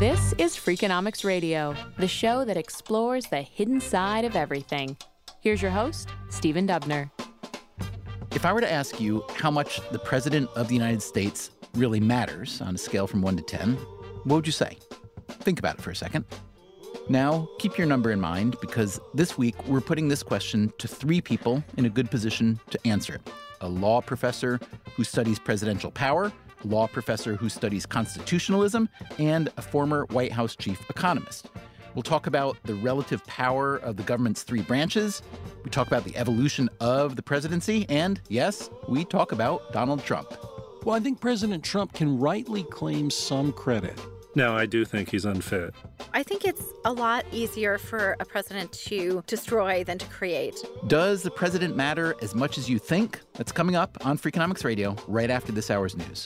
This is Freakonomics Radio, the show that explores the hidden side of everything. Here's your host, Stephen Dubner. If I were to ask you how much the President of the United States really matters on a scale from 1 to 10, what would you say? Think about it for a second. Now, keep your number in mind because this week we're putting this question to 3 people in a good position to answer it. A law professor who studies presidential power, a law professor who studies constitutionalism, and a former White House chief economist. We'll talk about the relative power of the government's 3 branches. We talk about the evolution of the presidency. And, yes, we talk about Donald Trump. Well, I think President Trump can rightly claim some credit. No, I do think he's unfit. I think it's a lot easier for a president to destroy than to create. Does the president matter as much as you think? That's coming up on Freakonomics Radio right after this hour's news.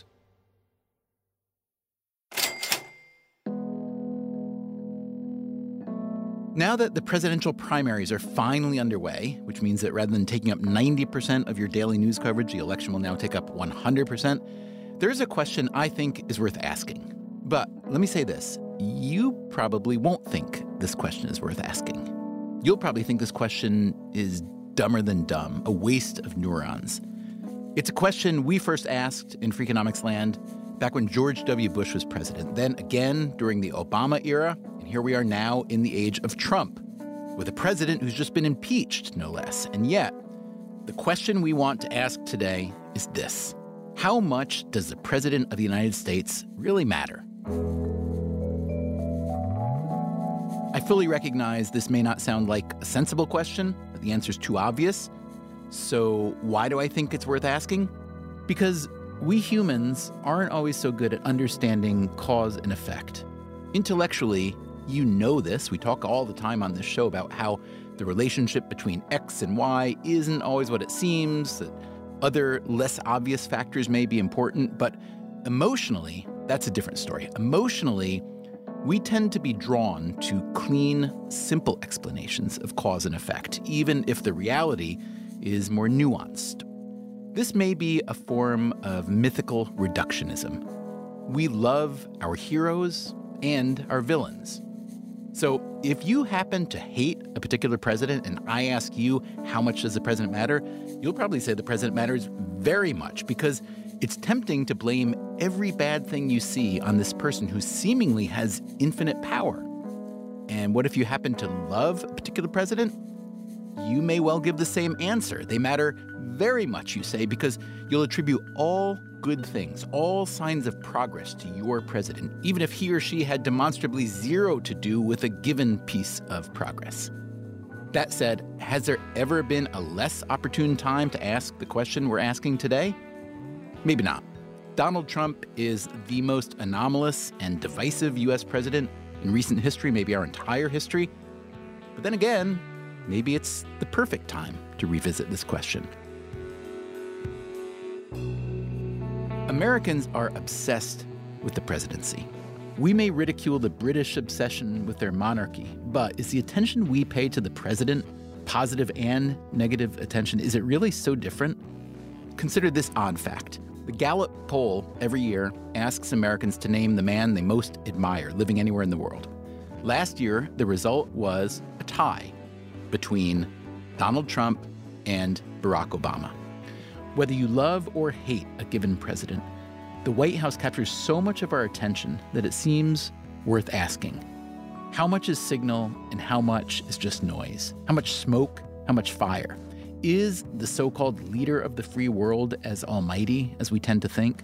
Now that the presidential primaries are finally underway, which means that rather than taking up 90% of your daily news coverage, the election will now take up 100%, there's a question I think is worth asking. But let me say this. You probably won't think this question is worth asking. You'll probably think this question is dumber than dumb, a waste of neurons. It's a question we first asked in Freakonomics Land back when George W. Bush was president, then again during the Obama era, and here we are now in the age of Trump, with a president who's just been impeached, no less. And yet, the question we want to ask today is this. How much does the President of the United States really matter? I fully recognize this may not sound like a sensible question, but the answer's too obvious. So why do I think it's worth asking? Because we humans aren't always so good at understanding cause and effect. Intellectually, you know this. We talk all the time on this show about how the relationship between X and Y isn't always what it seems, that other less obvious factors may be important, but emotionally, that's a different story. Emotionally, we tend to be drawn to clean, simple explanations of cause and effect, even if the reality is more nuanced. This may be a form of mythical reductionism. We love our heroes and our villains. So if you happen to hate a particular president and I ask you how much does the president matter, you'll probably say the president matters very much because it's tempting to blame every bad thing you see on this person who seemingly has infinite power. And what if you happen to love a particular president? You may well give the same answer. They matter very much, you say, because you'll attribute all good things, all signs of progress to your president, even if he or she had demonstrably zero to do with a given piece of progress. That said, has there ever been a less opportune time to ask the question we're asking today? Maybe not. Donald Trump is the most anomalous and divisive U.S. president in recent history, maybe our entire history. But then again, maybe it's the perfect time to revisit this question. Americans are obsessed with the presidency. We may ridicule the British obsession with their monarchy, but is the attention we pay to the president, positive and negative attention, is it really so different? Consider this odd fact. The Gallup poll every year asks Americans to name the man they most admire living anywhere in the world. Last year, the result was a tie between Donald Trump and Barack Obama. Whether you love or hate a given president, the White House captures so much of our attention that it seems worth asking. How much is signal and how much is just noise? How much smoke? How much fire? Is the so-called leader of the free world as almighty as we tend to think?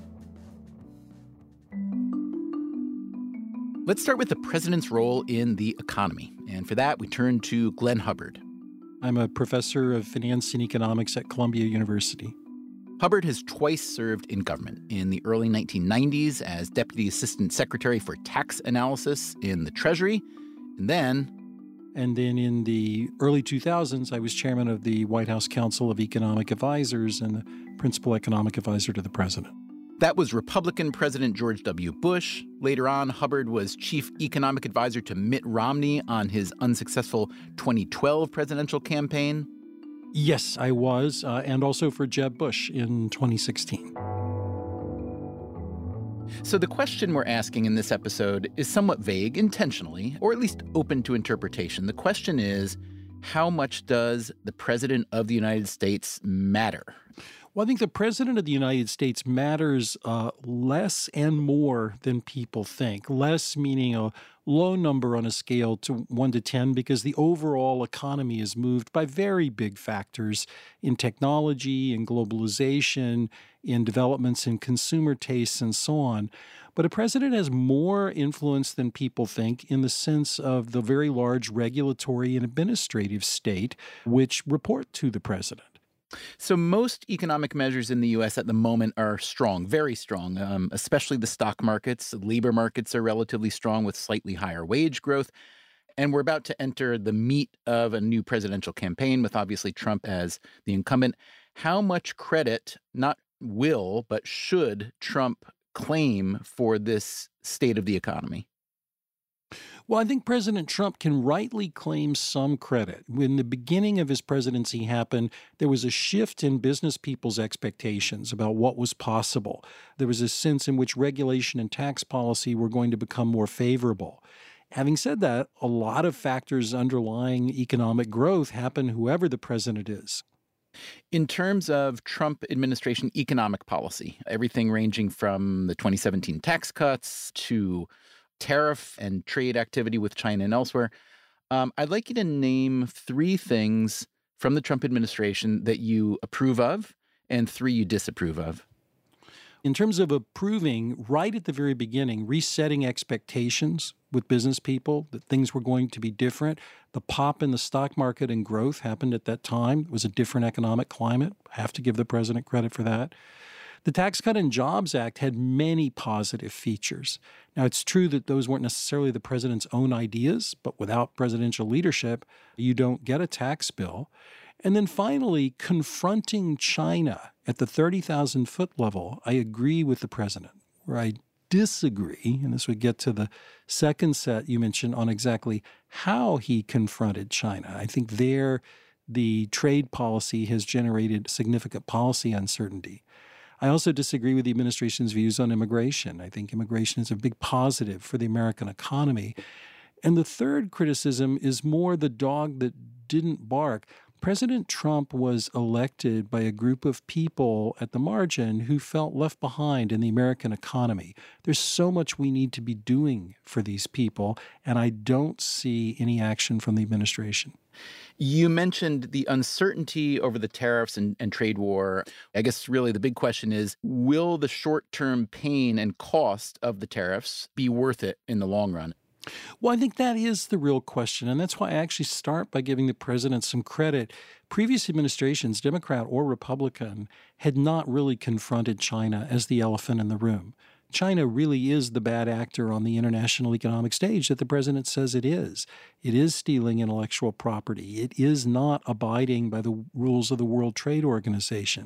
Let's start with the president's role in the economy. And for that, we turn to Glenn Hubbard. I'm a professor of finance and economics at Columbia University. Hubbard has twice served in government, in the early 1990s as Deputy Assistant Secretary for Tax Analysis in the Treasury, and then in the early 2000s, I was chairman of the White House Council of Economic Advisors and the principal economic advisor to the president. That was Republican President George W. Bush. Later on, Hubbard was chief economic advisor to Mitt Romney on his unsuccessful 2012 presidential campaign. Yes, I was, and also for Jeb Bush in 2016. So the question we're asking in this episode is somewhat vague intentionally, or at least open to interpretation. The question is, how much does the President of the United States matter? Well, I think the President of the United States matters less and more than people think. Less meaning a low number on a scale to 1 to 10, because the overall economy is moved by very big factors in technology, in globalization, in developments in consumer tastes, and so on. But a president has more influence than people think in the sense of the very large regulatory and administrative state which report to the president. So most economic measures in the U.S. at the moment are strong, very strong, especially the stock markets. Labor markets are relatively strong with slightly higher wage growth. And we're about to enter the meat of a new presidential campaign with obviously Trump as the incumbent. How much credit, not will, but should Trump claim for this state of the economy? Well, I think President Trump can rightly claim some credit. When the beginning of his presidency happened, there was a shift in business people's expectations about what was possible. There was a sense in which regulation and tax policy were going to become more favorable. Having said that, a lot of factors underlying economic growth happen whoever the president is. In terms of Trump administration economic policy, everything ranging from the 2017 tax cuts to tariff and trade activity with China and elsewhere, I'd like you to name 3 things from the Trump administration that you approve of and 3 you disapprove of. In terms of approving, right at the very beginning, resetting expectations with business people, that things were going to be different. The pop in the stock market and growth happened at that time. It was a different economic climate. I have to give the president credit for that. The Tax Cut and Jobs Act had many positive features. Now, it's true that those weren't necessarily the president's own ideas, but without presidential leadership, you don't get a tax bill. And then finally, confronting China at the 30,000-foot level, I agree with the president. Where I disagree, and this would get to the second set you mentioned on exactly how he confronted China. I think there the trade policy has generated significant policy uncertainty. I also disagree with the administration's views on immigration. I think immigration is a big positive for the American economy. And the third criticism is more the dog that didn't bark. President Trump was elected by a group of people at the margin who felt left behind in the American economy. There's so much we need to be doing for these people, and I don't see any action from the administration. You mentioned the uncertainty over the tariffs and trade war. I guess really the big question is, will the short-term pain and cost of the tariffs be worth it in the long run? Well, I think that is the real question, and that's why I actually start by giving the president some credit. Previous administrations, Democrat or Republican, had not really confronted China as the elephant in the room. China really is the bad actor on the international economic stage that the president says it is. It is stealing intellectual property. It is not abiding by the rules of the World Trade Organization.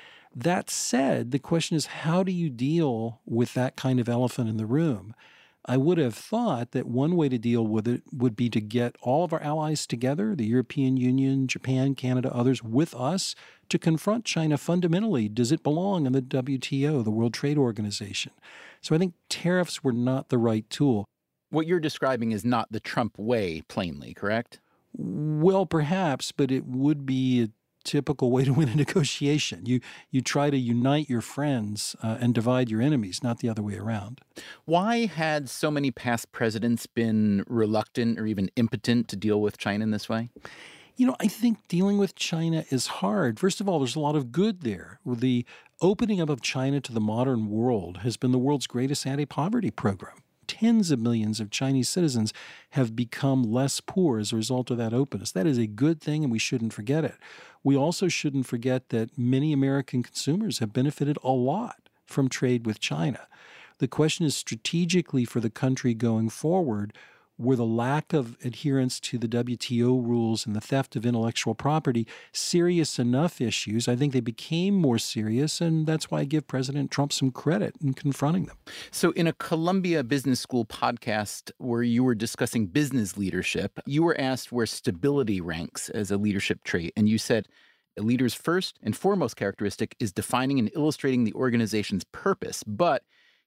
That said, the question is, how do you deal with that kind of elephant in the room? I would have thought that one way to deal with it would be to get all of our allies together, the European Union, Japan, Canada, others, with us to confront China fundamentally. Does it belong in the WTO, the World Trade Organization? So I think tariffs were not the right tool. What you're describing is not the Trump way, plainly, correct? Well, perhaps, but it would be a typical way to win a negotiation. You try to unite your friends and divide your enemies, not the other way around. Why had so many past presidents been reluctant or even impotent to deal with China in this way? I think dealing with China is hard. First of all, there's a lot of good there. The opening up of China to the modern world has been the world's greatest anti-poverty program. Tens of millions of Chinese citizens have become less poor as a result of that openness. That is a good thing, and we shouldn't forget it. We also shouldn't forget that many American consumers have benefited a lot from trade with China. The question is, strategically for the country going forward, were the lack of adherence to the WTO rules and the theft of intellectual property serious enough issues? I think they became more serious, and that's why I give President Trump some credit in confronting them. So in a Columbia Business School podcast where you were discussing business leadership, you were asked where stability ranks as a leadership trait, and you said a leader's first and foremost characteristic is defining and illustrating the organization's purpose, but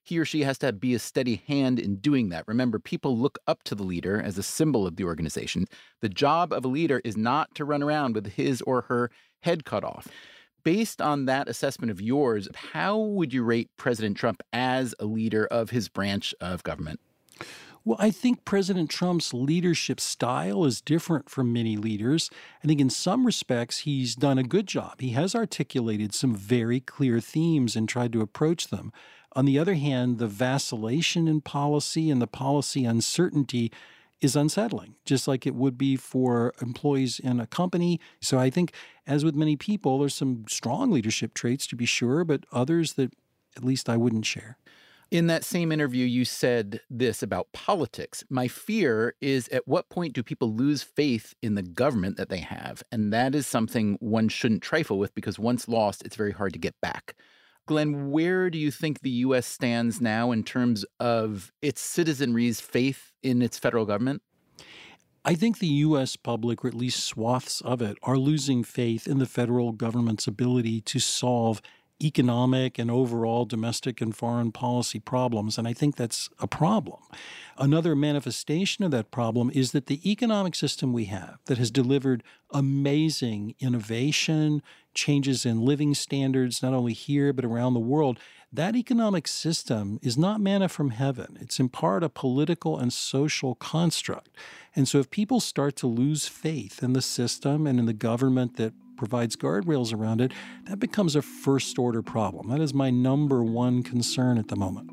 he or she has to be a steady hand in doing that. Remember, people look up to the leader as a symbol of the organization. The job of a leader is not to run around with his or her head cut off. Based on that assessment of yours, how would you rate President Trump as a leader of his branch of government? Well, I think President Trump's leadership style is different from many leaders. I think in some respects, he's done a good job. He has articulated some very clear themes and tried to approach them. On the other hand, the vacillation in policy and the policy uncertainty is unsettling, just like it would be for employees in a company. So I think, as with many people, there's some strong leadership traits to be sure, but others that at least I wouldn't share. In that same interview, you said this about politics. My fear is, at what point do people lose faith in the government that they have? And that is something one shouldn't trifle with, because once lost, it's very hard to get back. Glenn, where do you think the U.S. stands now in terms of its citizenry's faith in its federal government? I think the U.S. public, or at least swaths of it, are losing faith in the federal government's ability to solve economic and overall domestic and foreign policy problems, and I think that's a problem. Another manifestation of that problem is that the economic system we have that has delivered amazing innovation, changes in living standards, not only here but around the world, that economic system is not manna from heaven. It's in part a political and social construct. And so if people start to lose faith in the system and in the government that provides guardrails around it, that becomes a first-order problem. That is my number one concern at the moment.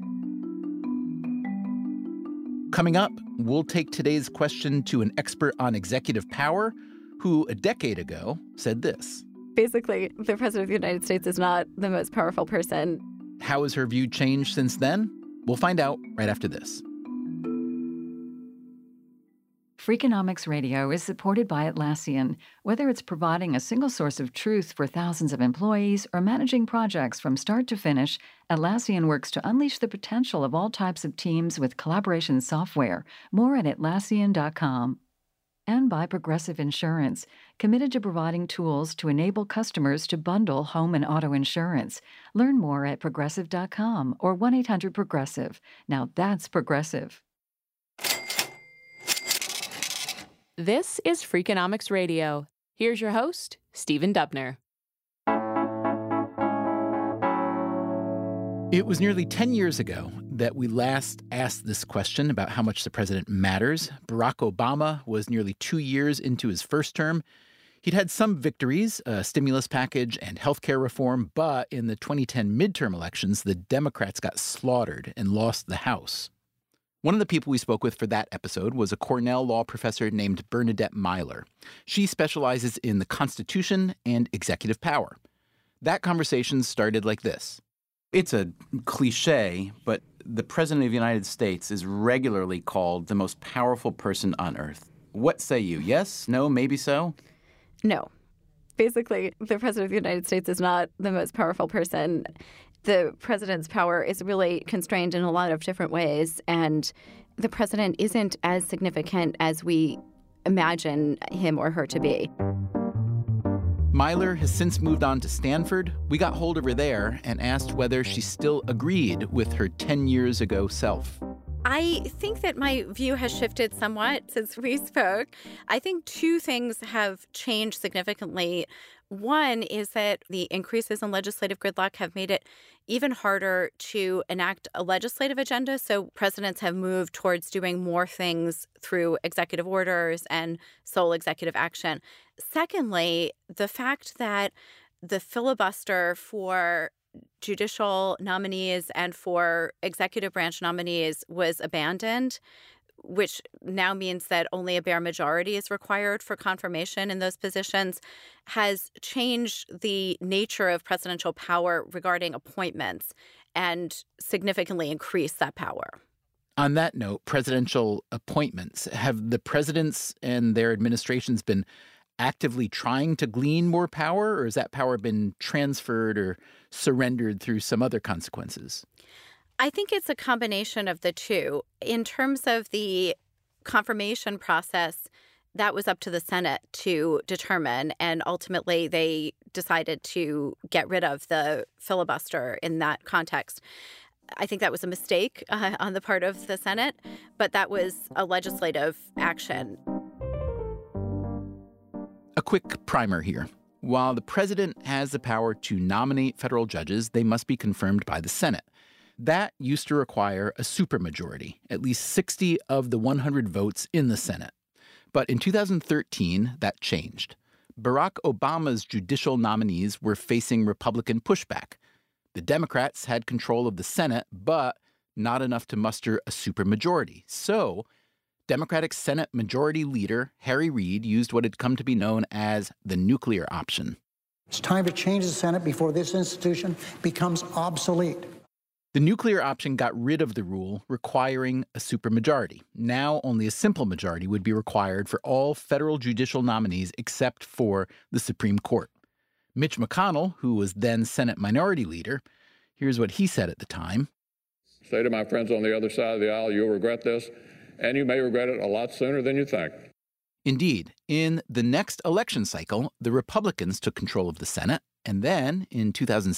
Coming up, we'll take today's question to an expert on executive power who a decade ago said this. Basically, the president of the United States is not the most powerful person. How has her view changed since then? We'll find out right after this. Freakonomics Radio is supported by Atlassian. Whether it's providing a single source of truth for thousands of employees or managing projects from start to finish, Atlassian works to unleash the potential of all types of teams with collaboration software. More at Atlassian.com. And by Progressive Insurance, committed to providing tools to enable customers to bundle home and auto insurance. Learn more at Progressive.com or 1-800-PROGRESSIVE. Now that's Progressive. This is Freakonomics Radio. Here's your host, Stephen Dubner. It was nearly 10 years ago that we last asked this question about how much the president matters. Barack Obama was nearly 2 years into his first term. He'd had some victories, a stimulus package and health care reform, but in the 2010 midterm elections, the Democrats got slaughtered and lost the House. One of the people we spoke with for that episode was a Cornell law professor named Bernadette Myler. She specializes in the Constitution and executive power. That conversation started like this. It's a cliche, but the President of the United States is regularly called the most powerful person on earth. What say you? Yes? No? Maybe so? No. Basically, the president of the United States is not the most powerful person. The president's power is really constrained in a lot of different ways, and the president isn't as significant as we imagine him or her to be. Myler has since moved on to Stanford. We got hold of her there and asked whether she still agreed with her 10 years ago self. I think that my view has shifted somewhat since we spoke. I think two things have changed significantly. One is that the increases in legislative gridlock have made it even harder to enact a legislative agenda. So presidents have moved towards doing more things through executive orders and sole executive action. Secondly, the fact that the filibuster for judicial nominees and for executive branch nominees was abandoned, which now means that only a bare majority is required for confirmation in those positions, has changed the nature of presidential power regarding appointments and significantly increased that power. On that note, presidential appointments, have the presidents and their administrations been actively trying to glean more power, or has that power been transferred or surrendered through some other consequences? I think it's a combination of the two. In terms of the confirmation process, that was up to the Senate to determine, and ultimately they decided to get rid of the filibuster in that context. I think that was a mistake on the part of the Senate, but that was a legislative action. A quick primer here. While the president has the power to nominate federal judges, they must be confirmed by the Senate. That used to require a supermajority, at least 60 of the 100 votes in the Senate. But in 2013, that changed. Barack Obama's judicial nominees were facing Republican pushback. The Democrats had control of the Senate, but not enough to muster a supermajority. So, Democratic Senate Majority Leader Harry Reid used what had come to be known as the nuclear option. It's time to change the Senate before this institution becomes obsolete. The nuclear option got rid of the rule requiring a supermajority. Now only a simple majority would be required for all federal judicial nominees except for the Supreme Court. Mitch McConnell, who was then Senate Minority Leader, here's what he said at the time. Say to my friends on the other side of the aisle, you'll regret this, and you may regret it a lot sooner than you think. Indeed, in the next election cycle, the Republicans took control of the Senate, and then in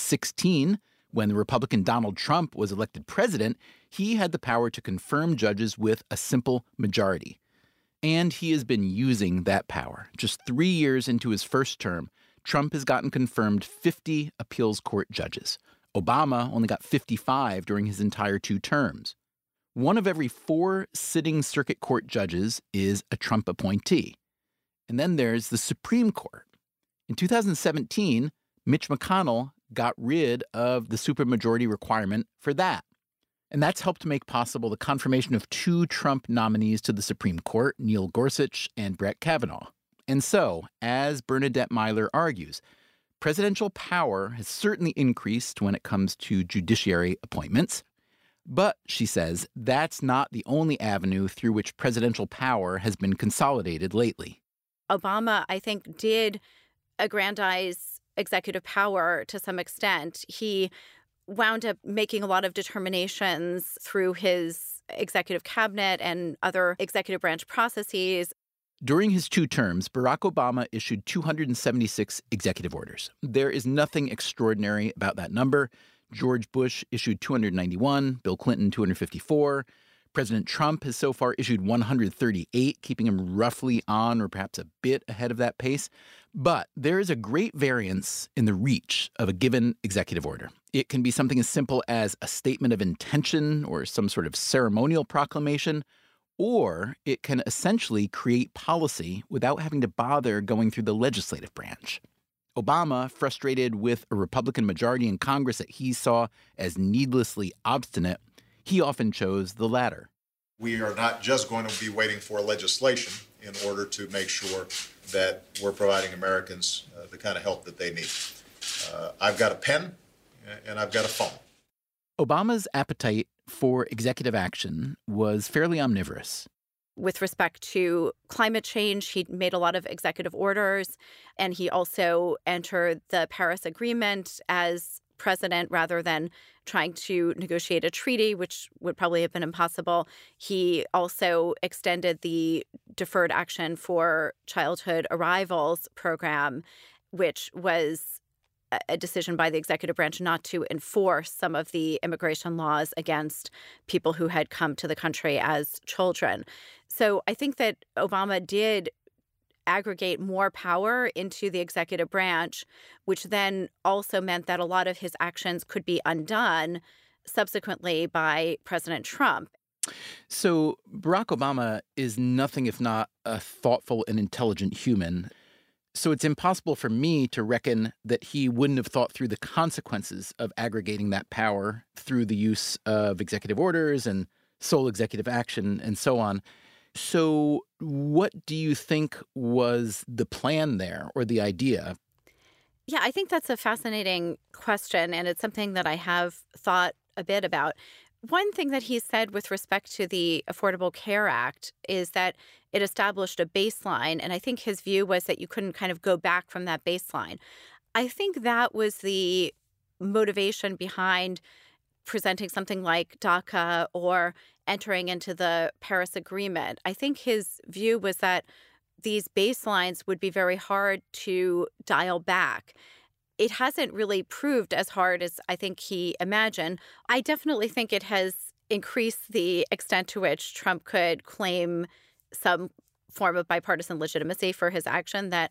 2016, when the Republican Donald Trump was elected president, he had the power to confirm judges with a simple majority. And he has been using that power. Just 3 years into his first term, Trump has gotten confirmed 50 appeals court judges. Obama only got 55 during his entire 2 terms. 1 of every 4 sitting circuit court judges is a Trump appointee. And then there's the Supreme Court. In 2017, Mitch McConnell got rid of the supermajority requirement for that. And that's helped to make possible the confirmation of 2 Trump nominees to the Supreme Court, Neil Gorsuch and Brett Kavanaugh. And so, as Bernadette Myler argues, presidential power has certainly increased when it comes to judiciary appointments. But, she says, that's not the only avenue through which presidential power has been consolidated lately. Obama, I think, did aggrandize executive power to some extent. He wound up making a lot of determinations through his executive cabinet and other executive branch processes. During his 2 terms, Barack Obama issued 276 executive orders. There is nothing extraordinary about that number. George Bush issued 291, Bill Clinton 254. President Trump has so far issued 138, keeping him roughly on or perhaps a bit ahead of that pace. But there is a great variance in the reach of a given executive order. It can be something as simple as a statement of intention or some sort of ceremonial proclamation, or it can essentially create policy without having to bother going through the legislative branch. Obama, frustrated with a Republican majority in Congress that he saw as needlessly obstinate, he often chose the latter. We are not just going to be waiting for legislation in order to make sure that we're providing Americans the kind of help that they need. I've got a pen and I've got a phone. Obama's appetite for executive action was fairly omnivorous. With respect to climate change, he made a lot of executive orders, and he also entered the Paris Agreement as president rather than trying to negotiate a treaty, which would probably have been impossible. He also extended the Deferred Action for Childhood Arrivals program, which was a decision by the executive branch not to enforce some of the immigration laws against people who had come to the country as children. So I think that Obama did aggregate more power into the executive branch, which then also meant that a lot of his actions could be undone subsequently by President Trump. So Barack Obama is nothing if not a thoughtful and intelligent human. So it's impossible for me to reckon that he wouldn't have thought through the consequences of aggregating that power through the use of executive orders and sole executive action and so on. So what do you think was the plan there or the idea? Yeah, I think that's a fascinating question, and it's something that I have thought a bit about. One thing that he said with respect to the Affordable Care Act is that it established a baseline, and I think his view was that you couldn't kind of go back from that baseline. I think that was the motivation behind presenting something like DACA or entering into the Paris Agreement. I think his view was that these baselines would be very hard to dial back. it hasn't really proved as hard as I think he imagined. I definitely think it has increased the extent to which Trump could claim some form of bipartisan legitimacy for his action, that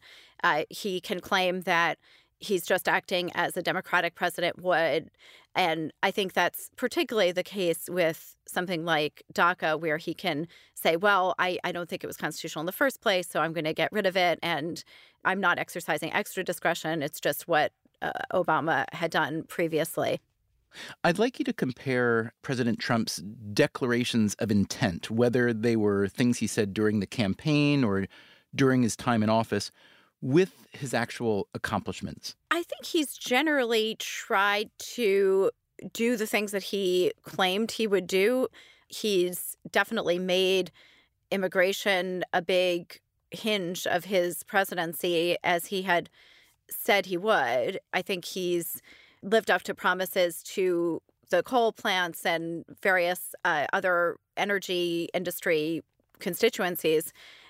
he can claim that he's just acting as a Democratic president would. And I think that's particularly the case with something like DACA, where he can say, well, I don't think it was constitutional in the first place, so I'm going to get rid of it. And I'm not exercising extra discretion. It's just what Obama had done previously. I'd like you to compare President Trump's declarations of intent, whether they were things he said during the campaign or during his time in office, with his actual accomplishments. I think he's generally tried to do the things that he claimed he would do. He's definitely made immigration a big hinge of his presidency, as he had said he would. I think he's lived up to promises to the coal plants and various other energy industry constituencies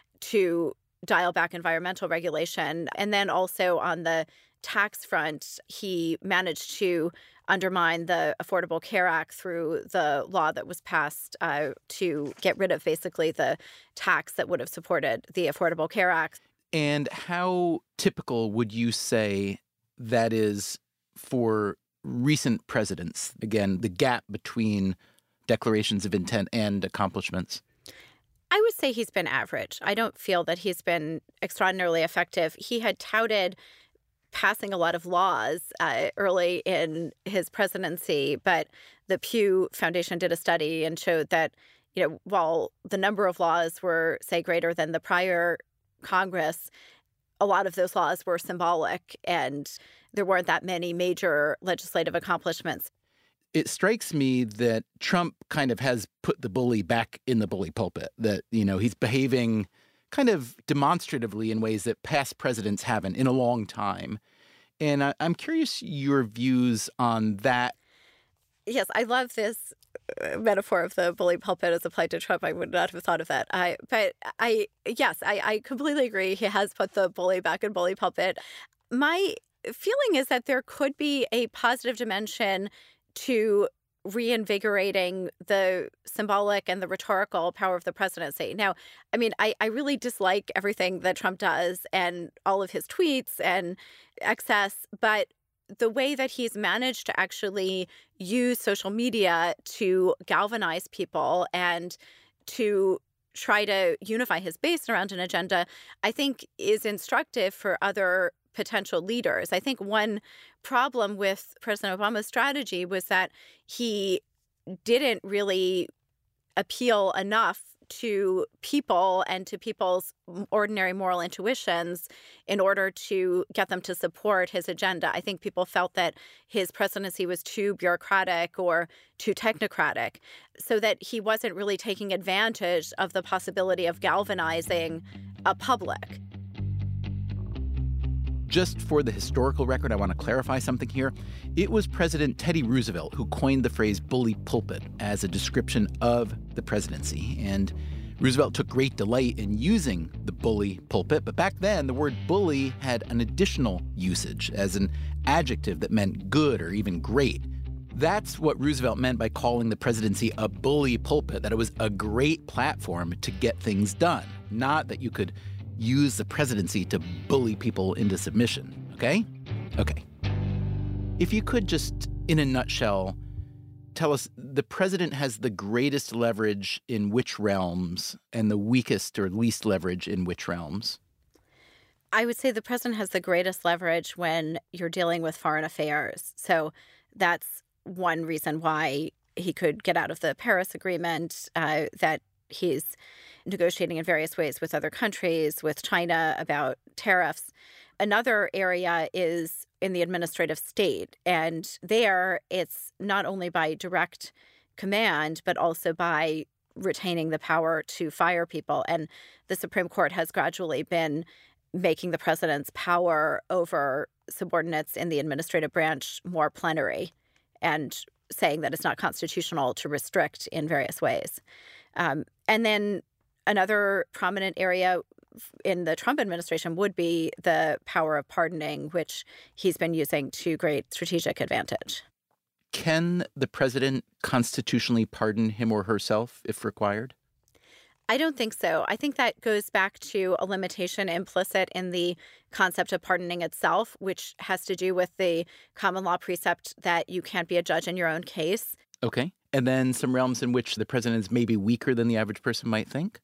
to dial back environmental regulation. And then also on the tax front, he managed to undermine the Affordable Care Act through the law that was passed to get rid of basically the tax that would have supported the Affordable Care Act. And how typical would you say that is for recent presidents? Again, the gap between declarations of intent and accomplishments. I would say he's been average. I don't feel that he's been extraordinarily effective. He had touted passing a lot of laws early in his presidency, but the Pew Foundation did a study and showed that, while the number of laws were, say, greater than the prior Congress, a lot of those laws were symbolic, and there weren't that many major legislative accomplishments. It strikes me that Trump kind of has put the bully back in the bully pulpit, that, he's behaving kind of demonstratively in ways that past presidents haven't in a long time. And I'm curious your views on that. Yes, I love this metaphor of the bully pulpit as applied to Trump. I would not have thought of that. I completely agree. He has put the bully back in bully pulpit. My feeling is that there could be a positive dimension to reinvigorating the symbolic and the rhetorical power of the presidency. Now, I really dislike everything that Trump does and all of his tweets and excess, but the way that he's managed to actually use social media to galvanize people and to try to unify his base around an agenda, I think is instructive for other potential leaders. I think one problem with President Obama's strategy was that he didn't really appeal enough to people and to people's ordinary moral intuitions in order to get them to support his agenda. I think people felt that his presidency was too bureaucratic or too technocratic, so that he wasn't really taking advantage of the possibility of galvanizing a public. Just for the historical record, I want to clarify something here. It was President Teddy Roosevelt who coined the phrase bully pulpit as a description of the presidency. And Roosevelt took great delight in using the bully pulpit. But back then, the word bully had an additional usage as an adjective that meant good or even great. That's what Roosevelt meant by calling the presidency a bully pulpit, that it was a great platform to get things done, not that you could use the presidency to bully people into submission, okay? Okay. If you could just, in a nutshell, tell us the president has the greatest leverage in which realms and the weakest or least leverage in which realms? I would say the president has the greatest leverage when you're dealing with foreign affairs. So that's one reason why he could get out of the Paris Agreement, that he's negotiating in various ways with other countries, with China about tariffs. Another area is in the administrative state. And there, it's not only by direct command, but also by retaining the power to fire people. And the Supreme Court has gradually been making the president's power over subordinates in the administrative branch more plenary and saying that it's not constitutional to restrict in various ways. And then another prominent area in the Trump administration would be the power of pardoning, which he's been using to great strategic advantage. Can the president constitutionally pardon him or herself if required? I don't think so. I think that goes back to a limitation implicit in the concept of pardoning itself, which has to do with the common law precept that you can't be a judge in your own case. Okay. And then some realms in which the president is maybe weaker than the average person might think?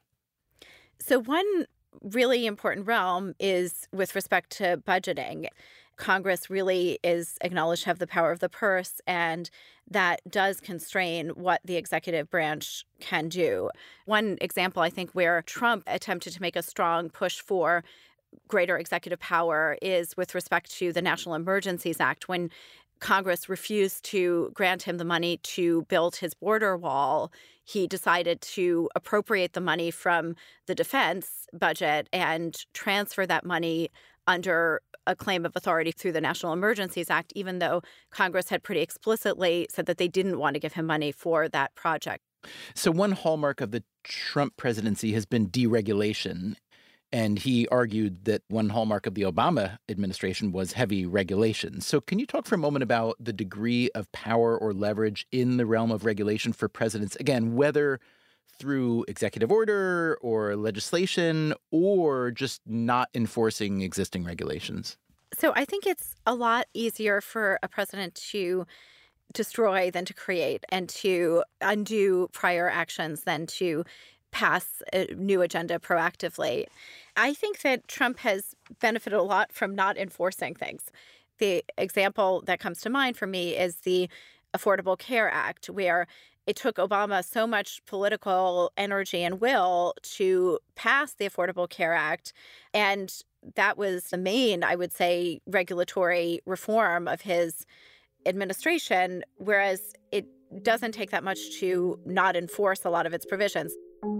So one really important realm is with respect to budgeting. Congress really is acknowledged to have the power of the purse, and that does constrain what the executive branch can do. One example, I think, where Trump attempted to make a strong push for greater executive power is with respect to the National Emergencies Act, when Congress refused to grant him the money to build his border wall. He decided to appropriate the money from the defense budget and transfer that money under a claim of authority through the National Emergencies Act, even though Congress had pretty explicitly said that they didn't want to give him money for that project. So one hallmark of the Trump presidency has been deregulation. And he argued that one hallmark of the Obama administration was heavy regulation. So can you talk for a moment about the degree of power or leverage in the realm of regulation for presidents, again, whether through executive order or legislation or just not enforcing existing regulations? So I think it's a lot easier for a president to destroy than to create, and to undo prior actions than to pass a new agenda proactively. I think that Trump has benefited a lot from not enforcing things. The example that comes to mind for me is the Affordable Care Act, where it took Obama so much political energy and will to pass the Affordable Care Act. And that was the main, I would say, regulatory reform of his administration, whereas it doesn't take that much to not enforce a lot of its provisions.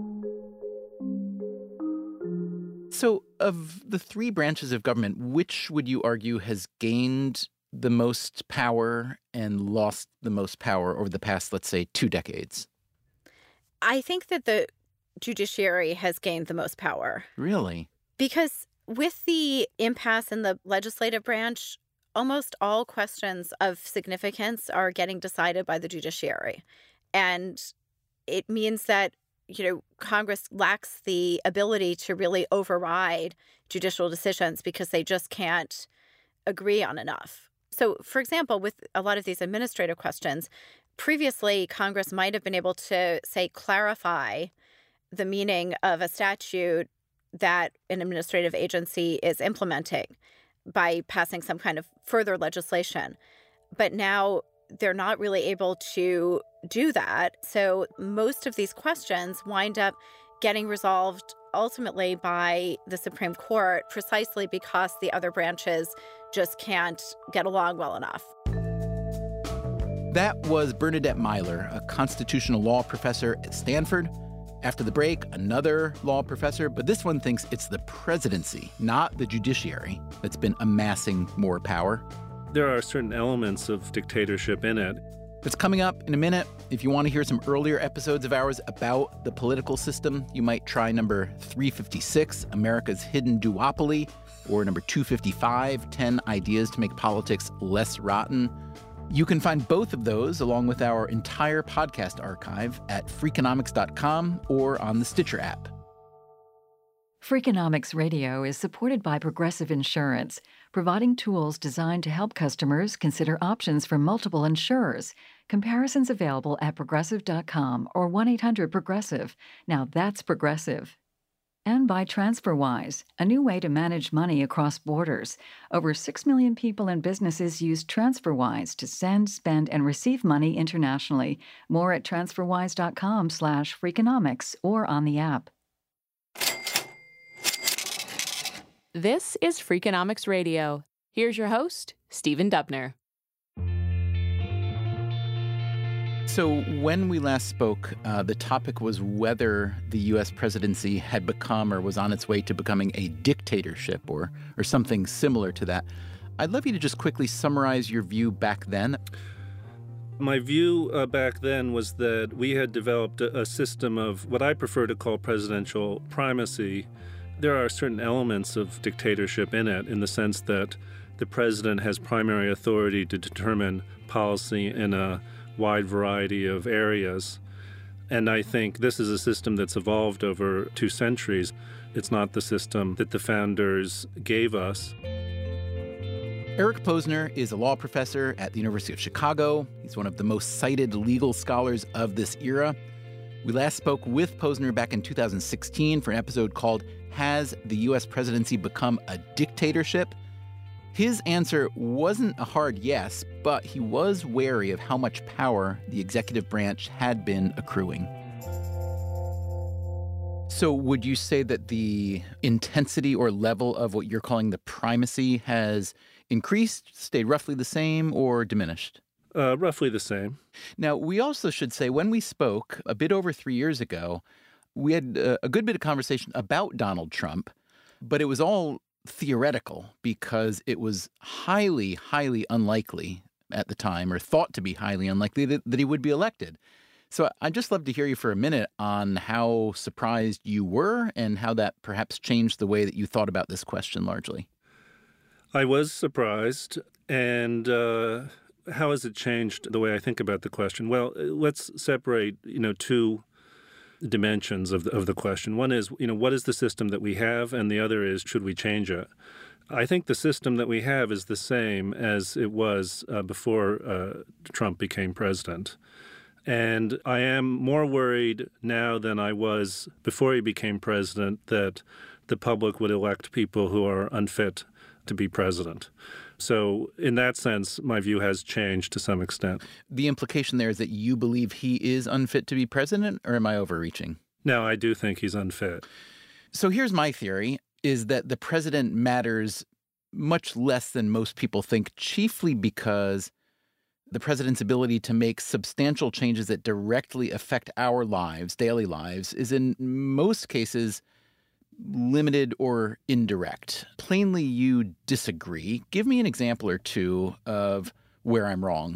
So of the three branches of government, which would you argue has gained the most power and lost the most power over the past, let's say, 2 decades? I think that the judiciary has gained the most power. Really? Because with the impasse in the legislative branch, almost all questions of significance are getting decided by the judiciary. And it means that Congress lacks the ability to really override judicial decisions because they just can't agree on enough. So, for example, with a lot of these administrative questions, previously Congress might have been able to, say, clarify the meaning of a statute that an administrative agency is implementing by passing some kind of further legislation. But now they're not really able to do that. So most of these questions wind up getting resolved ultimately by the Supreme Court precisely because the other branches just can't get along well enough. That was Bernadette Myler, a constitutional law professor at Stanford. After the break, another law professor, but this one thinks it's the presidency, not the judiciary, that's been amassing more power. There are certain elements of dictatorship in it. It's coming up in a minute. If you want to hear some earlier episodes of ours about the political system, you might try number 356, America's Hidden Duopoly, or number 255, 10 Ideas to Make Politics Less Rotten. You can find both of those, along with our entire podcast archive, at Freakonomics.com or on the Stitcher app. Freakonomics Radio is supported by Progressive Insurance, providing tools designed to help customers consider options from multiple insurers. Comparisons available at Progressive.com or 1-800-PROGRESSIVE. Now that's Progressive. And by TransferWise, a new way to manage money across borders. Over 6 million people and businesses use TransferWise to send, spend, and receive money internationally. More at TransferWise.com/Freakonomics or on the app. This is Freakonomics Radio. Here's your host, Stephen Dubner. So when we last spoke, the topic was whether the U.S. presidency had become or was on its way to becoming a dictatorship or something similar to that. I'd love you to just quickly summarize your view back then. My view back then was that we had developed a system of what I prefer to call presidential primacy, There are certain elements of dictatorship in it, in the sense that the president has primary authority to determine policy in a wide variety of areas. And I think this is a system that's evolved over 2 centuries. It's not the system that the founders gave us. Eric Posner is a law professor at the University of Chicago. He's one of the most cited legal scholars of this era. We last spoke with Posner back in 2016 for an episode called Has the U.S. Presidency Become a Dictatorship? His answer wasn't a hard yes, but he was wary of how much power the executive branch had been accruing. So would you say that the intensity or level of what you're calling the primacy has increased, stayed roughly the same, or diminished? Roughly the same. Now, we also should say when we spoke a bit over 3 years ago, we had a good bit of conversation about Donald Trump, but it was all theoretical because it was highly, highly unlikely at the time, or thought to be highly unlikely, that he would be elected. So I'd just love to hear you for a minute on how surprised you were and how that perhaps changed the way that you thought about this question largely. I was surprised. And how has it changed the way I think about the question? Well, let's separate, 2 dimensions of the question. One is, what is the system that we have? And the other is, should we change it? I think the system that we have is the same as it was before Trump became president. And I am more worried now than I was before he became president that the public would elect people who are unfit to be president. So in that sense, my view has changed to some extent. The implication there is that you believe he is unfit to be president, or am I overreaching? No, I do think he's unfit. So here's my theory, is that the president matters much less than most people think, chiefly because the president's ability to make substantial changes that directly affect our lives, daily lives, is in most cases limited or indirect. Plainly, you disagree. Give me an example or two of where I'm wrong.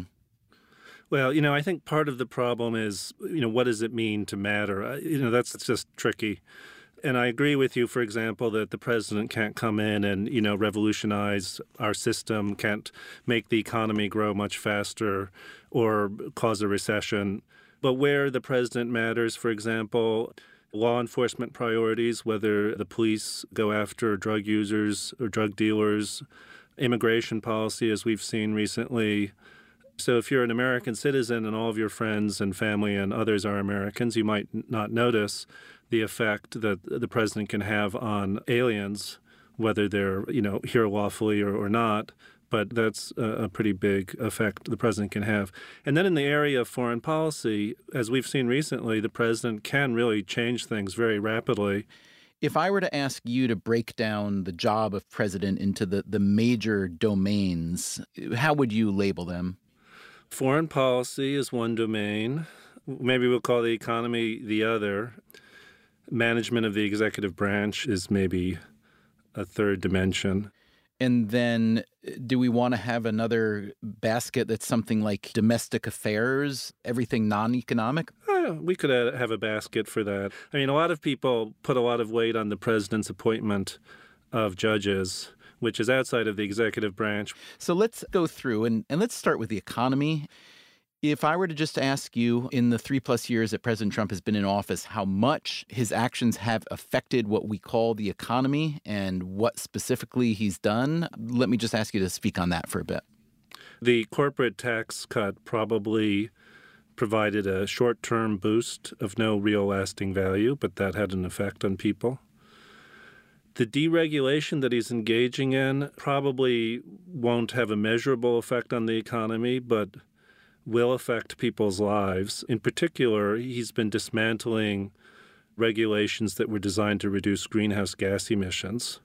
Well, I think part of the problem is, what does it mean to matter? That's just tricky. And I agree with you, for example, that the president can't come in and, revolutionize our system, can't make the economy grow much faster or cause a recession. But where the president matters, for example, law enforcement priorities, whether the police go after drug users or drug dealers, immigration policy, as we've seen recently. So if you're an American citizen and all of your friends and family and others are Americans, you might not notice the effect that the president can have on aliens, whether they're, here lawfully or not. But that's a pretty big effect the president can have. And then in the area of foreign policy, as we've seen recently, the president can really change things very rapidly. If I were to ask you to break down the job of president into the major domains, how would you label them? Foreign policy is one domain. Maybe we'll call the economy the other. Management of the executive branch is maybe a third dimension. And then do we want to have another basket that's something like domestic affairs, everything non-economic? We could have a basket for that. I mean, a lot of people put a lot of weight on the president's appointment of judges, which is outside of the executive branch. So let's go through and let's start with the economy. If I were to just ask you in the 3+ years that President Trump has been in office, how much his actions have affected what we call the economy and what specifically he's done, let me just ask you to speak on that for a bit. The corporate tax cut probably provided a short-term boost of no real lasting value, but that had an effect on people. The deregulation that he's engaging in probably won't have a measurable effect on the economy, but will affect people's lives. In particular, he's been dismantling regulations that were designed to reduce greenhouse gas emissions.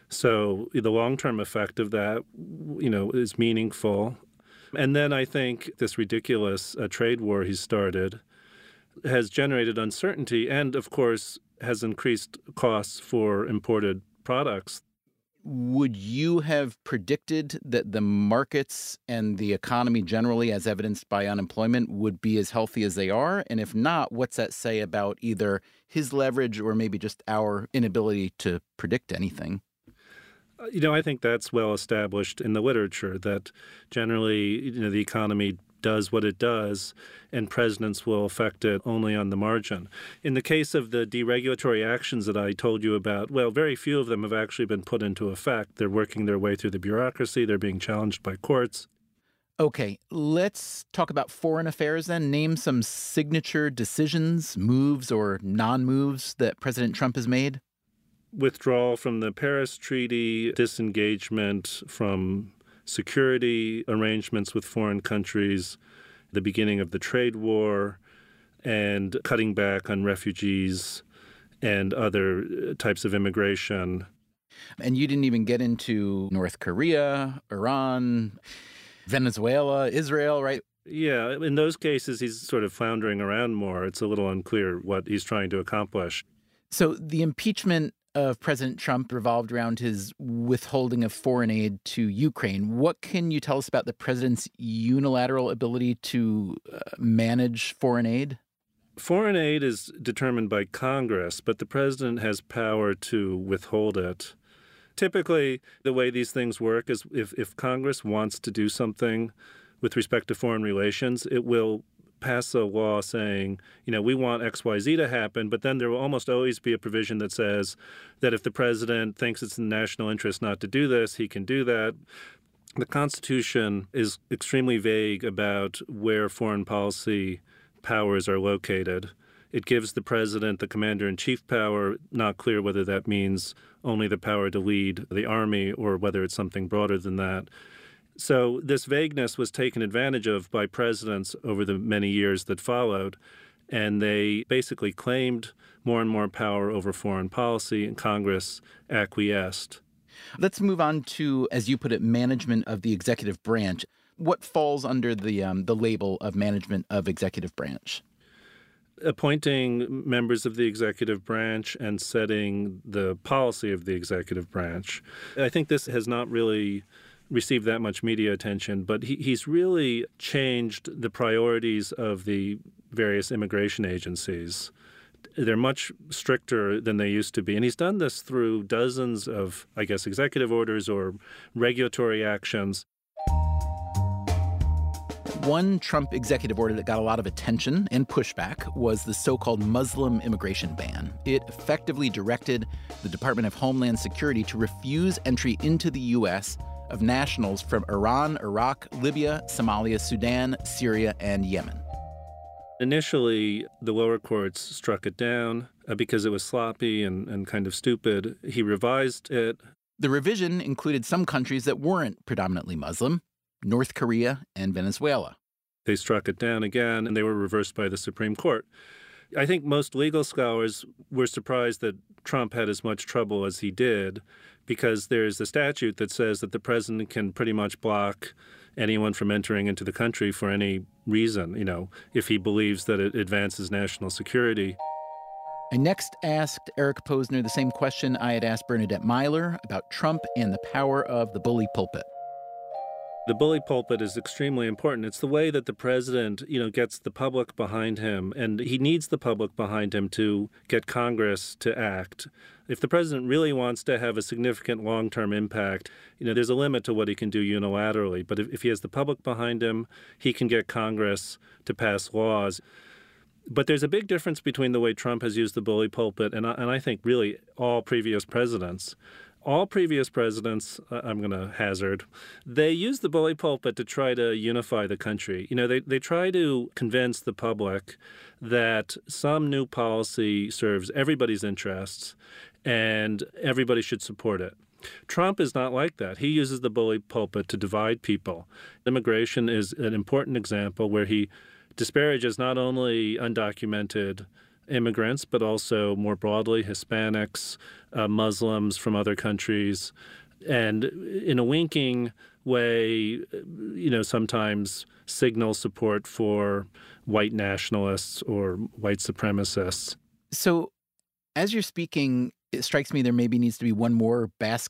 So the long-term effect of that, is meaningful. And then I think this ridiculous trade war he's started has generated uncertainty and, of course, has increased costs for imported products. would you have predicted that the markets and the economy generally, as evidenced by unemployment, would be as healthy as they are? And if not, what's that say about either his leverage or maybe just our inability to predict anything? I think that's well established in the literature that generally, the economy does what it does, and presidents will affect it only on the margin. In the case of the deregulatory actions that I told you about, well, very few of them have actually been put into effect. They're working their way through the bureaucracy. They're being challenged by courts. Okay, let's talk about foreign affairs then. Name some signature decisions, moves, or non-moves that President Trump has made. Withdrawal from the Paris Treaty, disengagement from security arrangements with foreign countries, the beginning of the trade war, and cutting back on refugees and other types of immigration. And you didn't even get into North Korea, Iran, Venezuela, Israel, right? Yeah, in those cases, he's sort of floundering around more. It's a little unclear what he's trying to accomplish. So the impeachment of President Trump revolved around his withholding of foreign aid to Ukraine. What can you tell us about the president's unilateral ability to manage foreign aid? Foreign aid is determined by Congress, but the president has power to withhold it. Typically, the way these things work is if Congress wants to do something with respect to foreign relations, it will pass a law saying, we want XYZ to happen, but then there will almost always be a provision that says that if the president thinks it's in the national interest not to do this, he can do that. The Constitution is extremely vague about where foreign policy powers are located. It gives the president the commander-in-chief power, not clear whether that means only the power to lead the army or whether it's something broader than that. So this vagueness was taken advantage of by presidents over the many years that followed, and they basically claimed more and more power over foreign policy, and Congress acquiesced. Let's move on to, as you put it, management of the executive branch. What falls under the label of management of executive branch? Appointing members of the executive branch and setting the policy of the executive branch. I think this has not really received that much media attention, but he's really changed the priorities of the various immigration agencies. They're much stricter than they used to be. And he's done this through dozens of, executive orders or regulatory actions. One Trump executive order that got a lot of attention and pushback was the so-called Muslim immigration ban. It effectively directed the Department of Homeland Security to refuse entry into the U.S. of nationals from Iran, Iraq, Libya, Somalia, Sudan, Syria, and Yemen. Initially, the lower courts struck it down because it was sloppy and kind of stupid. He revised it. The revision included some countries that weren't predominantly Muslim, North Korea and Venezuela. They struck it down again, and they were reversed by the Supreme Court. I think most legal scholars were surprised that Trump had as much trouble as he did, because there's a statute that says that the president can pretty much block anyone from entering into the country for any reason, if he believes that it advances national security. I next asked Eric Posner the same question I had asked Bernadette Myler about Trump and the power of the bully pulpit. The bully pulpit is extremely important. It's the way that the president, gets the public behind him, and he needs the public behind him to get Congress to act. If the president really wants to have a significant long-term impact, there's a limit to what he can do unilaterally. But if he has the public behind him, he can get Congress to pass laws. But there's a big difference between the way Trump has used the bully pulpit and I think really all previous presidents. All previous presidents, I'm going to hazard, they used the bully pulpit to try to unify the country. They try to convince the public that some new policy serves everybody's interests and everybody should support it. Trump is not like that. He uses the bully pulpit to divide people. Immigration is an important example where he disparages not only undocumented immigrants, but also more broadly Hispanics, Muslims from other countries, and in a winking way, sometimes signal support for white nationalists or white supremacists. So as you're speaking, it strikes me there maybe needs to be one more basket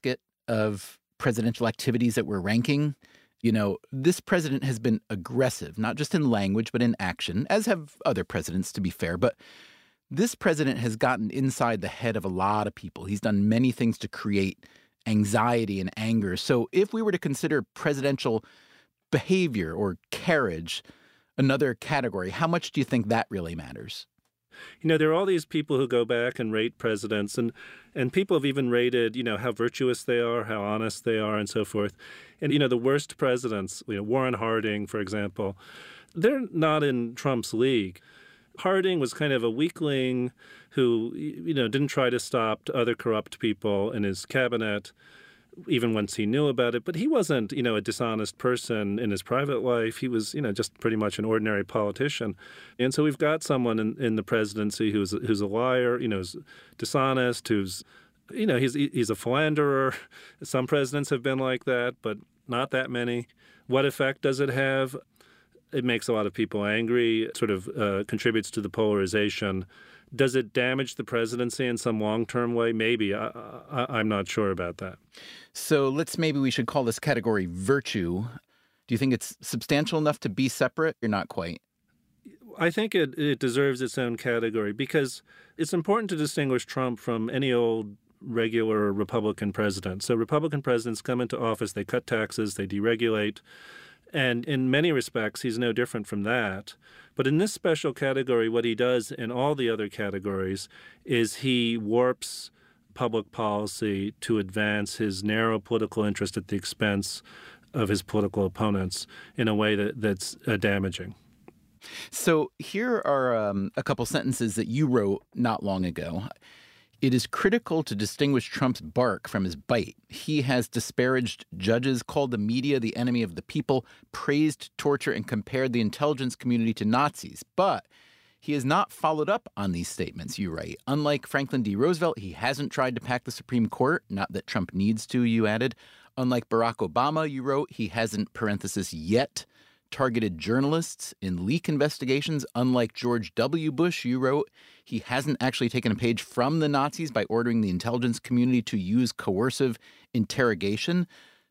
of presidential activities that we're ranking, you know, this president has been aggressive, not just in language, but in action, as have other presidents, to be fair. But this president has gotten inside the head of a lot of people. He's done many things to create anxiety and anger. So if we were to consider presidential behavior or carriage another category, how much do you think that really matters? You know, there are all these people who go back and rate presidents, and people have even rated, you know, how virtuous they are, how honest they are, and so forth. And, you know, the worst presidents, you know, Warren Harding, for example, they're not in Trump's league. Harding was kind of a weakling who, you know, didn't try to stop other corrupt people in his cabinet, even once he knew about it. But he wasn't, you know, a dishonest person in his private life. He was, you know, just pretty much an ordinary politician. And so we've got someone in the presidency who's a liar, you know, who's dishonest, who's, you know, he's a philanderer. Some presidents have been like that, but not that many. What effect does it have? It makes a lot of people angry. It sort of contributes to the polarization. Does it damage the presidency in some long-term way? Maybe. I'm not sure about that. So maybe we should call this category virtue. Do you think it's substantial enough to be separate or not quite? I think it deserves its own category because it's important to distinguish Trump from any old regular Republican president. So Republican presidents come into office, they cut taxes, they deregulate. And in many respects, he's no different from that. But in this special category, what he does in all the other categories is he warps public policy to advance his narrow political interest at the expense of his political opponents in a way that's damaging. So here are a couple sentences that you wrote not long ago. It is critical to distinguish Trump's bark from his bite. He has disparaged judges, called the media the enemy of the people, praised torture, and compared the intelligence community to Nazis. But he has not followed up on these statements, you write. Unlike Franklin D. Roosevelt, he hasn't tried to pack the Supreme Court, not that Trump needs to, you added. Unlike Barack Obama, you wrote, he hasn't, parenthesis, yet targeted journalists in leak investigations. Unlike George W. Bush, you wrote, he hasn't actually taken a page from the Nazis by ordering the intelligence community to use coercive interrogation.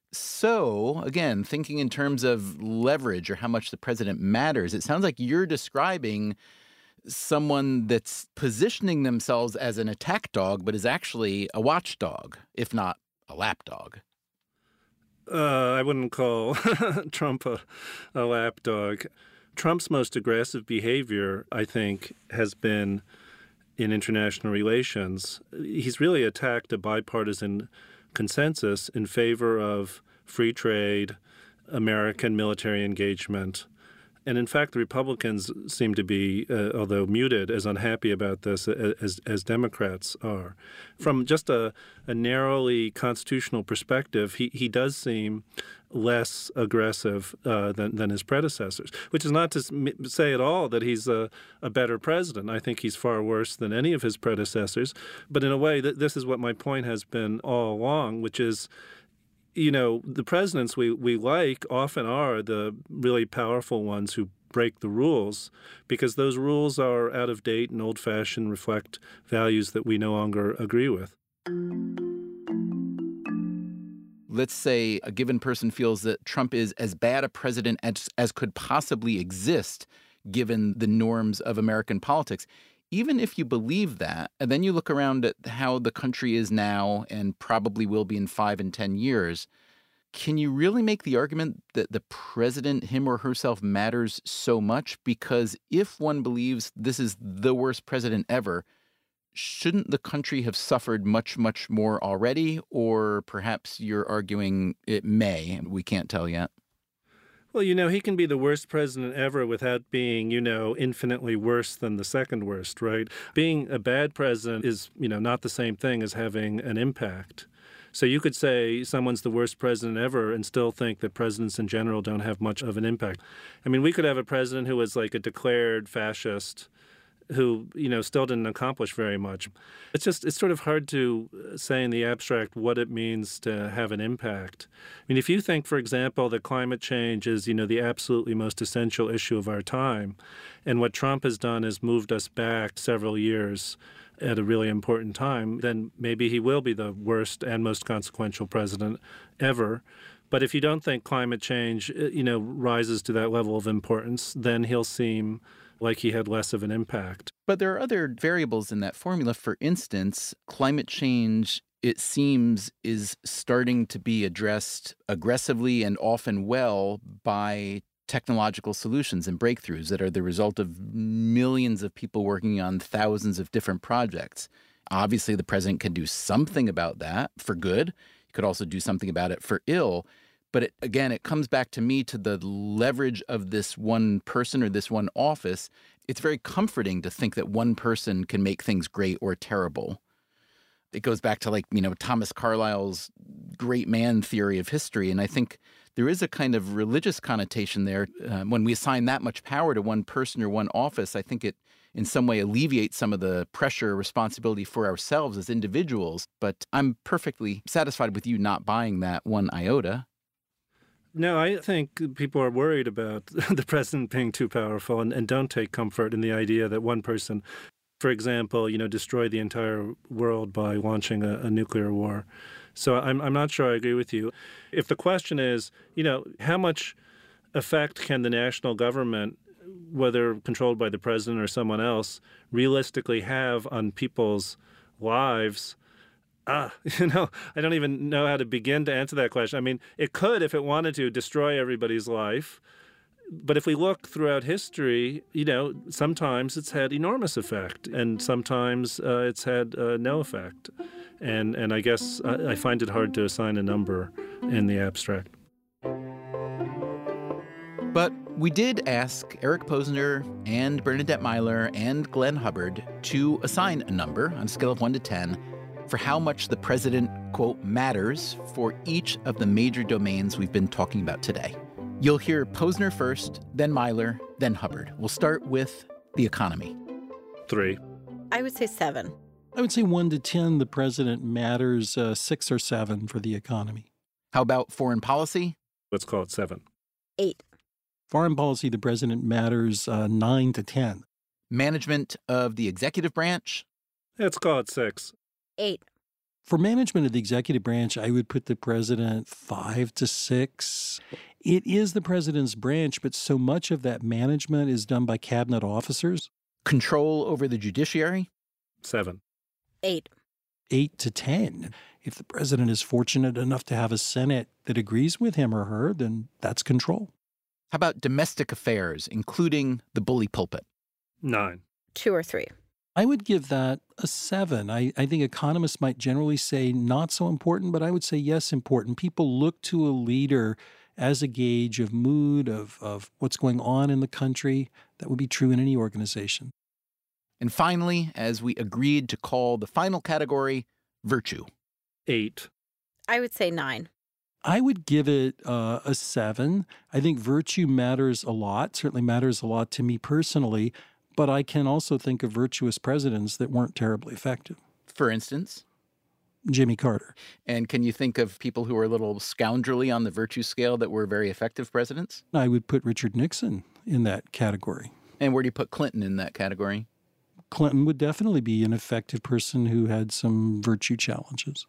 So, again, thinking in terms of leverage or how much the president matters, it sounds like you're describing someone that's positioning themselves as an attack dog, but is actually a watchdog, if not a lapdog. I wouldn't call Trump a lapdog. Trump's most aggressive behavior, I think, has been in international relations. He's really attacked a bipartisan consensus in favor of free trade, American military engagement. And in fact, the Republicans seem to be, although muted, as unhappy about this as Democrats are. From just a narrowly constitutional perspective, he does seem less aggressive than his predecessors, which is not to say at all that he's a better president. I think he's far worse than any of his predecessors. But in a way, this is what my point has been all along, which is, you know, the presidents we like often are the really powerful ones who break the rules because those rules are out of date and old-fashioned, reflect values that we no longer agree with. Let's say a given person feels that Trump is as bad a president as could possibly exist given the norms of American politics. Even if you believe that, and then you look around at how the country is now and probably will be in 5 and 10 years, can you really make the argument that the president, him or herself, matters so much? Because if one believes this is the worst president ever, shouldn't the country have suffered much, much more already? Or perhaps you're arguing it may, we can't tell yet. Well, you know, he can be the worst president ever without being, you know, infinitely worse than the second worst, right? Being a bad president is, you know, not the same thing as having an impact. So you could say someone's the worst president ever and still think that presidents in general don't have much of an impact. I mean, we could have a president who was like a declared fascist who, you know, still didn't accomplish very much. It's sort of hard to say in the abstract what it means to have an impact. I mean, if you think, for example, that climate change is, you know, the absolutely most essential issue of our time, and what Trump has done is moved us back several years at a really important time, then maybe he will be the worst and most consequential president ever. But if you don't think climate change, rises to that level of importance, then he'll seem like he had less of an impact. But there are other variables in that formula. For instance, climate change, it seems, is starting to be addressed aggressively and often well by technological solutions and breakthroughs that are the result of millions of people working on thousands of different projects. Obviously, the president can do something about that for good. He could also do something about it for ill. But it comes back to me to the leverage of this one person or this one office. It's very comforting to think that one person can make things great or terrible. It goes back to Thomas Carlyle's great man theory of history. And I think there is a kind of religious connotation there. When we assign that much power to one person or one office, I think it in some way alleviates some of the pressure or responsibility for ourselves as individuals. But I'm perfectly satisfied with you not buying that one iota. No, I think people are worried about the president being too powerful and don't take comfort in the idea that one person, for example, destroyed the entire world by launching a nuclear war. So I'm not sure I agree with you. If the question is, how much effect can the national government, whether controlled by the president or someone else, realistically have on people's lives? I don't even know how to begin to answer that question. I mean, it could, if it wanted to, destroy everybody's life. But if we look throughout history, sometimes it's had enormous effect, and sometimes it's had no effect. And I guess I find it hard to assign a number in the abstract. But we did ask Eric Posner and Bernadette Myler and Glenn Hubbard to assign a number on a scale of 1 to 10 for how much the president, quote, matters for each of the major domains we've been talking about today. You'll hear Posner first, then Myler, then Hubbard. We'll start with the economy. 3. I would say 7. I would say 1 to 10, the president matters 6 or 7 for the economy. How about foreign policy? Let's call it 7. 8. Foreign policy, the president matters 9 to 10. Management of the executive branch? Let's call it 6. 8. For management of the executive branch, I would put the president 5 to 6. It is the president's branch, but so much of that management is done by cabinet officers. Control over the judiciary? 7. 8. 8 to 10. If the president is fortunate enough to have a Senate that agrees with him or her, then that's control. How about domestic affairs, including the bully pulpit? 9. 2 or 3. I would give that a 7. I think economists might generally say not so important, but I would say yes, important. People look to a leader as a gauge of mood, of what's going on in the country. That would be true in any organization. And finally, as we agreed to call the final category, virtue. 8. I would say 9. I would give it a 7. I think virtue matters a lot, certainly matters a lot to me personally. But I can also think of virtuous presidents that weren't terribly effective. For instance? Jimmy Carter. And can you think of people who are a little scoundrelly on the virtue scale that were very effective presidents? I would put Richard Nixon in that category. And where do you put Clinton in that category? Clinton would definitely be an effective person who had some virtue challenges.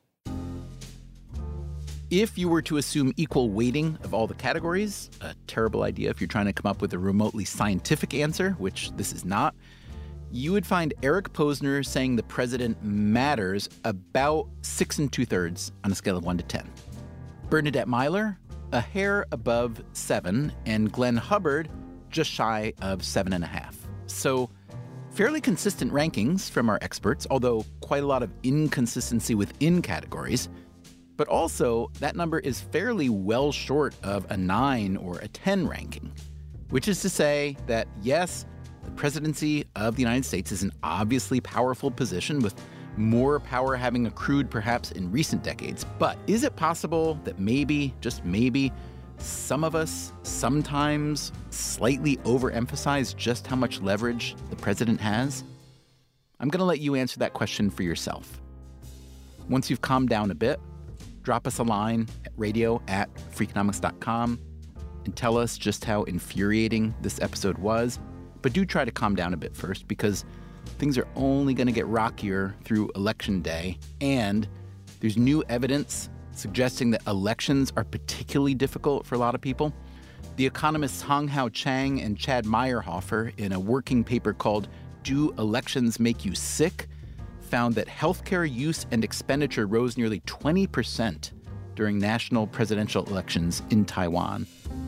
If you were to assume equal weighting of all the categories, a terrible idea if you're trying to come up with a remotely scientific answer, which this is not, you would find Eric Posner saying the president matters about 6 2/3 on a scale of 1 to 10. Bernadette Myler, a hair above 7, and Glenn Hubbard, just shy of 7.5. So fairly consistent rankings from our experts, although quite a lot of inconsistency within categories. But also, that number is fairly well short of a 9 or a 10 ranking, which is to say that, yes, the presidency of the United States is an obviously powerful position with more power having accrued perhaps in recent decades. But is it possible that maybe, just maybe, some of us sometimes slightly overemphasize just how much leverage the president has? I'm going to let you answer that question for yourself. Once you've calmed down a bit, drop us a line at radio@freakonomics.com and tell us just how infuriating this episode was. But do try to calm down a bit first, because things are only going to get rockier through Election Day, and there's new evidence suggesting that elections are particularly difficult for a lot of people. The economists Hong Hao Chang and Chad Meyerhofer, in a working paper called Do Elections Make You Sick?, found that healthcare use and expenditure rose nearly 20% during national presidential elections in Taiwan.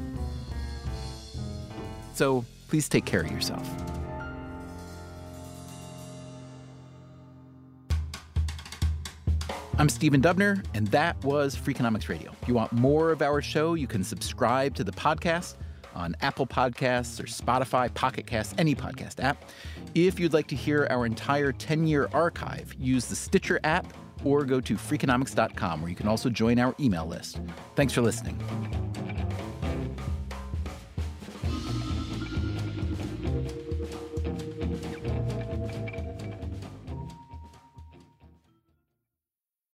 So please take care of yourself. I'm Stephen Dubner, and that was Freakonomics Radio. If you want more of our show, you can subscribe to the podcast on Apple Podcasts or Spotify, Pocket Casts, any podcast app. If you'd like to hear our entire 10-year archive, use the Stitcher app or go to Freakonomics.com, where you can also join our email list. Thanks for listening.